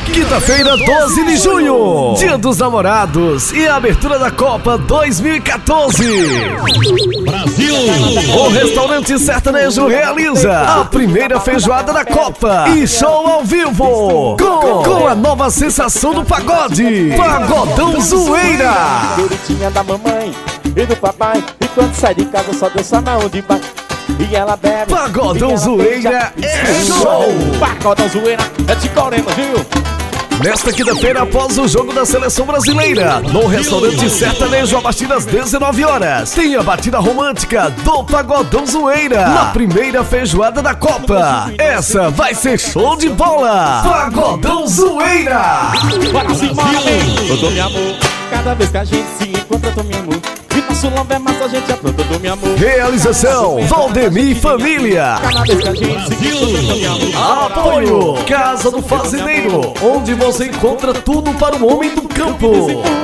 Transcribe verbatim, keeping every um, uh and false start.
Quinta-feira, doze de junho, Dia dos Namorados e a abertura da Copa dois mil e quatorze. Brasil! O restaurante sertanejo realiza a primeira feijoada da Copa e show ao vivo com, com a nova sensação do pagode, Pagodão Zoeira. Bonitinha da mamãe e do papai, e quando sai de casa só dança na onde vai. E ela bebe. Pagodão Zoeira é show. Pagodão Zoeira é de Corema, viu? Nesta quinta-feira, após o jogo da Seleção Brasileira, no restaurante sertanejo, a partir das dezenove horas, tem a batida romântica do Pagodão Zoeira na primeira feijoada da Copa. Essa vai ser show de bola. Pagodão Zoeira. Bora se embora, bem. Eu dou meu amor. Cada vez que a gente se encontra, eu dou meu amor. E nosso love é massa, a gente apronta, eu dou meu amor. Realização Valdemir Família. Cada vez que a gente se encontra, eu dou meu amor. Apoio Casa do Fazendeiro, onde você encontra tudo para o homem do campo.